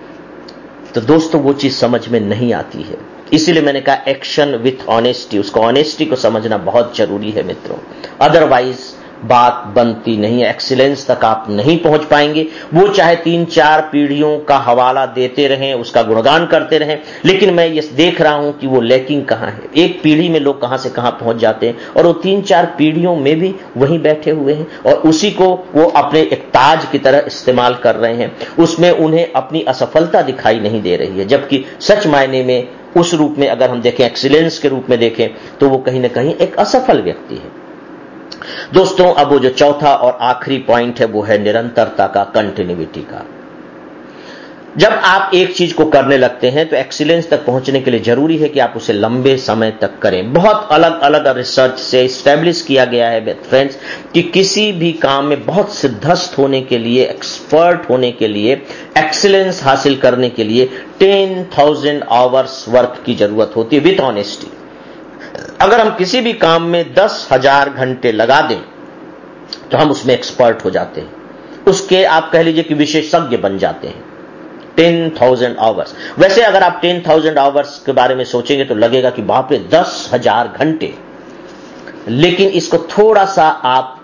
तो दोस्तों, वो चीज समझ में नहीं आती है। इसीलिए मैंने कहा एक्शन विथ ऑनेस्टी, उसको ऑनेस्टी को समझना बहुत जरूरी है मित्रों, अदरवाइज बात बनती नहीं है, एक्सीलेंस तक आप नहीं पहुंच पाएंगे। वो चाहे तीन चार पीढ़ियों का हवाला देते रहें, उसका गुणगान करते रहें, लेकिन मैं ये देख रहा हूं कि वो लैकिंग कहां है। एक पीढ़ी में लोग कहां से कहां पहुंच जाते हैं, और वो तीन चार पीढ़ियों में भी वहीं बैठे हुए हैं, और उसी को वो अपने एक ताज की तरह इस्तेमाल कर रहे हैं। उसमें उन्हें अपनी असफलता दिखाई नहीं दे रही है, जबकि सच मायने में उस रूप में अगर हम देखें, एक्सीलेंस के रूप में देखें, तो वो कहीं ना कहीं एक असफल व्यक्ति है। दोस्तों, अब वो जो चौथा और आखिरी पॉइंट है वो है निरंतरता का, कंटिन्यूटी का। जब आप एक चीज को करने लगते हैं तो एक्सीलेंस तक पहुंचने के लिए जरूरी है कि आप उसे लंबे समय तक करें। बहुत अलग अलग रिसर्च से स्टैब्लिश किया गया है फ्रेंड्स कि किसी भी काम में बहुत सिद्धस्त होने के लिए, एक्सपर्ट होने के लिए, एक्सीलेंस हासिल करने के लिए टेन थाउजेंड आवर्स वर्क की जरूरत होती है विथ ऑनेस्टी। अगर हम किसी भी काम में दस हजार घंटे लगा दें तो हम उसमें एक्सपर्ट हो जाते हैं, उसके आप कह लीजिए कि विशेषज्ञ बन जाते हैं। टेन थाउजेंड आवर्स, वैसे अगर आप टेन थाउजेंड आवर्स के बारे में सोचेंगे तो लगेगा कि बाप रे दस हजार घंटे, लेकिन इसको थोड़ा सा आप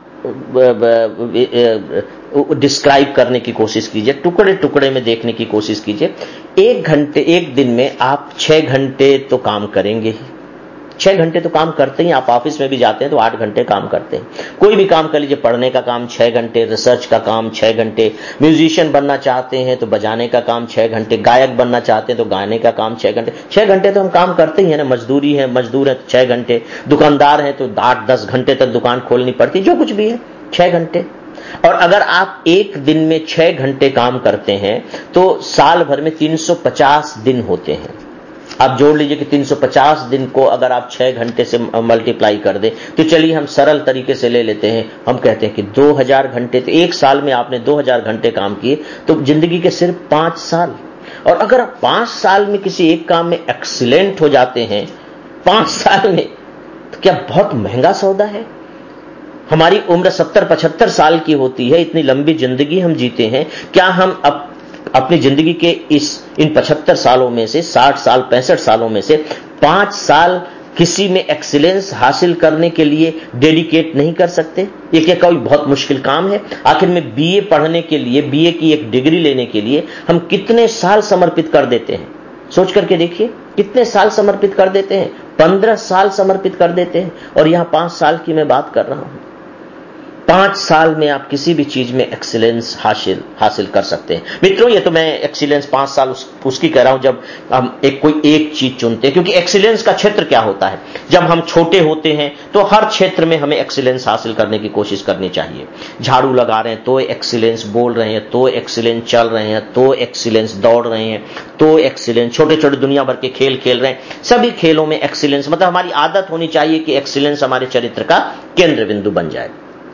डिस्क्राइब करने की कोशिश कीजिए, टुकड़े टुकड़े में देखने की कोशिश कीजिए। एक घंटे एक दिन में आप छह घंटे तो काम करेंगे ही, छह घंटे तो काम करते ही। आप ऑफिस में भी जाते हैं तो आठ घंटे काम करते हैं। कोई भी काम कर लीजिए, पढ़ने का काम छह घंटे, रिसर्च का काम छह घंटे, म्यूजिशियन बनना चाहते हैं तो बजाने का काम छह घंटे, गायक बनना चाहते हैं तो गाने का काम छह घंटे। छह घंटे तो हम काम करते ही है ना। मजदूरी है, मजदूर है तो छह घंटे, दुकानदार है तो आठ दस घंटे तक दुकान खोलनी पड़ती, जो कुछ भी है छह घंटे। और अगर आप एक दिन में छह घंटे काम करते हैं तो साल भर में तीन सौ पचास दिन होते हैं। आप जोड़ लीजिए कि तीन सौ पचास दिन को अगर आप छह घंटे से मल्टीप्लाई कर दें, तो चलिए हम सरल तरीके से ले लेते हैं, हम कहते हैं कि दो हज़ार घंटे, तो एक साल में आपने दो हज़ार घंटे काम किए, तो जिंदगी के सिर्फ पांच साल। और अगर आप पांच साल में किसी एक काम में एक्सीलेंट हो जाते हैं, पांच साल में, तो क्या बहुत महंगा सौदा है? हमारी उम्र सत्तर पचहत्तर साल की होती है, इतनी लंबी जिंदगी हम जीते हैं, क्या हम अब अपनी जिंदगी के इस इन पचहत्तर सालों में से, साठ साल पैंसठ सालों में से पांच साल किसी में एक्सीलेंस हासिल करने के लिए डेडिकेट नहीं कर सकते? ये क्या कोई बहुत मुश्किल काम है? आखिर में बीए पढ़ने के लिए, बीए की एक डिग्री लेने के लिए हम कितने साल समर्पित कर देते हैं? सोच करके देखिए, कितने साल समर्पित कर देते हैं? पंद्रह साल समर्पित कर देते हैं। और यहां पांच साल की मैं बात कर रहा हूं। पांच साल में आप किसी भी चीज में एक्सीलेंस हासिल हासिल कर सकते हैं। मित्रों, ये तो मैं एक्सीलेंस पांच साल उस, उसकी कह रहा हूं जब हम एक कोई एक चीज चुनते हैं, क्योंकि एक्सीलेंस का क्षेत्र क्या होता है? जब हम छोटे होते हैं तो हर क्षेत्र में हमें एक्सीलेंस हासिल करने की कोशिश करनी चाहिए। झाड़ू लगा रहे हैं तो एक्सीलेंस, बोल रहे हैं तो एक्सीलेंस, चल रहे हैं तो एक्सीलेंस, दौड़ रहे हैं तो एक्सीलेंस, छोटे छोटे दुनिया भर के खेल खेल रहे हैं, सभी खेलों में एक्सीलेंस। मतलब हमारी आदत होनी चाहिए कि एक्सीलेंस हमारे चरित्र का केंद्र बिंदु बन जाए।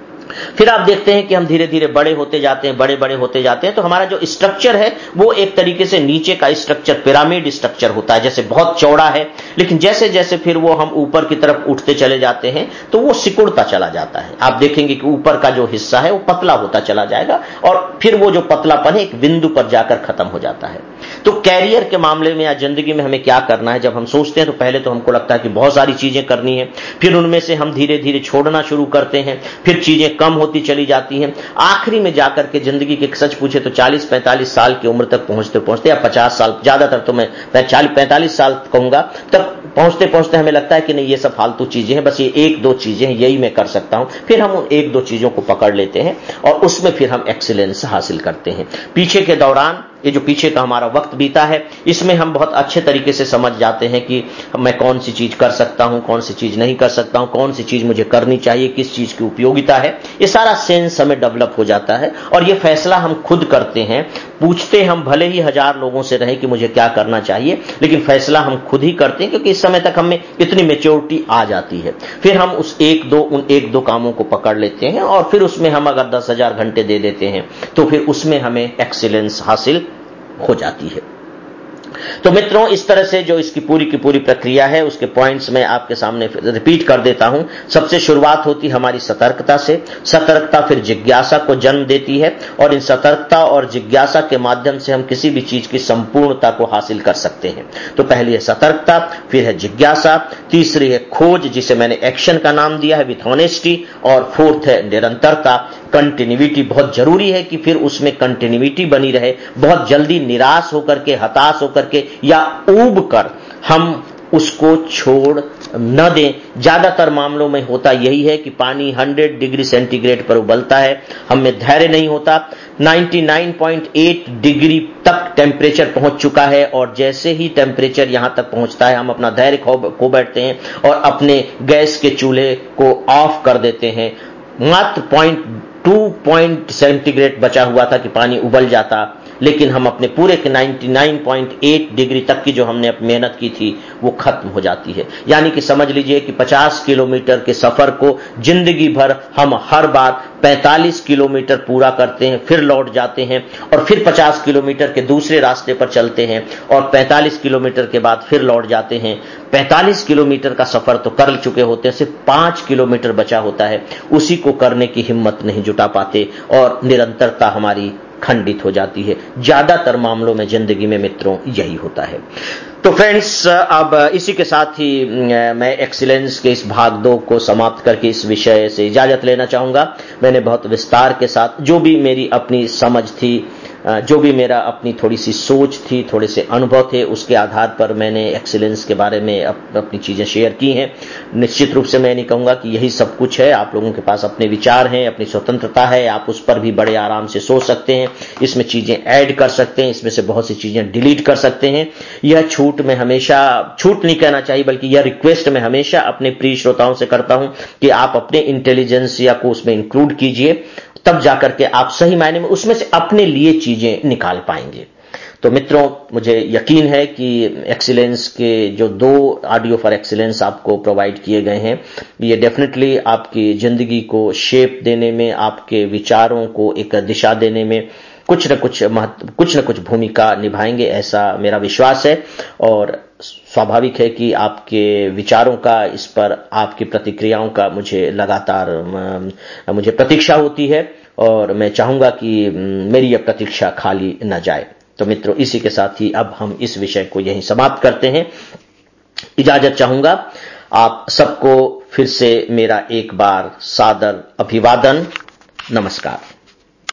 फिर आप देखते हैं कि हम धीरे धीरे बड़े होते जाते हैं, बड़े बड़े होते जाते हैं, तो हमारा जो स्ट्रक्चर है वो एक तरीके से नीचे का स्ट्रक्चर पिरामिड स्ट्रक्चर होता है, जैसे बहुत चौड़ा है, लेकिन जैसे जैसे फिर वो हम ऊपर की तरफ उठते चले जाते हैं तो वो सिकुड़ता चला जाता है। आप देखेंगे कि ऊपर का जो हिस्सा है वो पतला होता चला जाएगा और फिर वो जो पतलापन है एक बिंदु पर जाकर खत्म हो जाता है। तो कैरियर के मामले में या जिंदगी में हमें क्या करना है? जब हम सोचते हैं तो पहले तो हमको लगता है कि बहुत सारी चीजें करनी है, फिर उनमें से हम धीरे धीरे छोड़ना शुरू करते हैं, फिर चीजें कम होती चली जाती हैं, आखिरी में जाकर के जिंदगी के सच पूछे तो चालीस पैंतालीस साल की उम्र तक पहुंचते पहुंचते या पचास साल, ज्यादातर तो मैं मैं चालीस पैंतालीस साल कहूंगा, तक पहुंचते पहुंचते हमें लगता है कि नहीं, ये सब फालतू चीजें हैं, बस ये एक दो चीजें हैं, यही मैं कर सकता हूं। फिर हम उन एक दो चीजों को पकड़ लेते हैं और उसमें फिर हम एक्सीलेंस हासिल करते हैं। पीछे के दौरान, ये जो पीछे का हमारा वक्त बीता है, इसमें हम बहुत अच्छे तरीके से समझ जाते हैं कि मैं कौन सी चीज कर सकता हूं, कौन सी चीज नहीं कर सकता हूं, कौन सी चीज मुझे करनी चाहिए, किस चीज की उपयोगिता है, ये सारा सेंस हमें डेवलप हो जाता है और ये फैसला हम खुद करते हैं। पूछते हम भले ही हजार लोगों से रहे कि मुझे क्या करना चाहिए, लेकिन फैसला हम खुद ही करते हैं, क्योंकि इस समय तक हमें इतनी मैच्योरिटी आ जाती है। फिर हम उस एक दो उन एक दो कामों को पकड़ लेते हैं और फिर उसमें हम अगर दस हजार घंटे दे देते हैं तो फिर उसमें हमें एक्सीलेंस हासिल हो जाती है। तो मित्रों, इस तरह से जो इसकी पूरी की पूरी प्रक्रिया है उसके पॉइंट्स मैं आपके सामने रिपीट कर देता हूं। सबसे शुरुआत होती हमारी सतर्कता से। सतर्कता फिर जिज्ञासा को जन्म देती है और इन सतर्कता और जिज्ञासा के माध्यम से हम किसी भी चीज की संपूर्णता को हासिल कर सकते हैं। तो पहली है सतर्कता, फिर है जिज्ञासा, तीसरी है खोज, जिसे मैंने एक्शन का नाम दिया है विथ ऑनेस्टी, और फोर्थ है निरंतरता, कंटिन्यूटी। बहुत जरूरी है कि फिर उसमें कंटिन्यूटी बनी रहे। बहुत जल्दी निराश होकर के, हताश होकर के या ऊब कर हम उसको छोड़ न दें। ज्यादातर मामलों में होता यही है कि पानी सौ डिग्री सेंटीग्रेड पर उबलता है, हम में धैर्य नहीं होता। निन्यानवे पॉइंट आठ डिग्री तक टेम्परेचर पहुंच चुका है और जैसे ही टेम्परेचर यहां तक पहुंचता है हम अपना धैर्य खो बैठते हैं और अपने गैस के चूल्हे को ऑफ कर देते हैं। मात्र पॉइंट टू पॉइंट सेंटीग्रेड बचा हुआ था कि पानी उबल जाता, लेकिन हम अपने पूरे के निन्यानवे पॉइंट आठ डिग्री तक की जो हमने मेहनत की थी वो खत्म हो जाती है। यानी कि समझ लीजिए कि पचास किलोमीटर के सफर को जिंदगी भर हम हर बार पैंतालीस किलोमीटर पूरा करते हैं, फिर लौट जाते हैं और फिर पचास किलोमीटर के दूसरे रास्ते पर चलते हैं और पैंतालीस किलोमीटर के बाद फिर लौट जाते हैं। पैंतालीस किलोमीटर का सफर तो कर चुके होते हैं, सिर्फ पांच किलोमीटर बचा होता है, उसी को करने की हिम्मत नहीं जुटा पाते और निरंतरता हमारी खंडित हो जाती है। ज्यादातर मामलों में जिंदगी में मित्रों यही होता है। तो फ्रेंड्स, अब इसी के साथ ही मैं एक्सीलेंस के इस भाग दो को समाप्त करके इस विषय से इजाजत लेना चाहूंगा। मैंने बहुत विस्तार के साथ जो भी मेरी अपनी समझ थी, जो भी मेरा अपनी थोड़ी सी सोच थी, थोड़े से अनुभव थे, उसके आधार पर मैंने एक्सीलेंस के बारे में अप, अपनी चीजें शेयर की हैं। निश्चित रूप से मैं नहीं कहूंगा कि यही सब कुछ है। आप लोगों के पास अपने विचार हैं, अपनी स्वतंत्रता है, आप उस पर भी बड़े आराम से सोच सकते हैं, इसमें चीजें ऐड कर सकते हैं, इसमें से बहुत सी चीजें डिलीट कर सकते हैं। यह छूट मैं हमेशा, छूट नहीं कहना चाहिए बल्कि यह रिक्वेस्ट मैं हमेशा अपने प्रिय श्रोताओं से करता हूं कि आप अपने इंटेलिजेंस या को उसमें इंक्लूड कीजिए, तब जाकर के आप सही मायने में उसमें से अपने लिए चीजें निकाल पाएंगे। तो मित्रों, मुझे यकीन है कि एक्सीलेंस के जो दो ऑडियो फॉर एक्सीलेंस आपको प्रोवाइड किए गए हैं, ये डेफिनेटली आपकी जिंदगी को शेप देने में, आपके विचारों को एक दिशा देने में कुछ न कुछ महत्व कुछ न कुछ भूमिका निभाएंगे, ऐसा मेरा विश्वास है। और स्वाभाविक है कि आपके विचारों का, इस पर आपकी प्रतिक्रियाओं का मुझे लगातार मुझे प्रतीक्षा होती है, और मैं चाहूंगा कि मेरी यह प्रतीक्षा खाली न जाए। तो मित्रों, इसी के साथ ही अब हम इस विषय को यहीं समाप्त करते हैं। इजाजत चाहूंगा। आप सबको फिर से मेरा एक बार सादर अभिवादन। नमस्कार।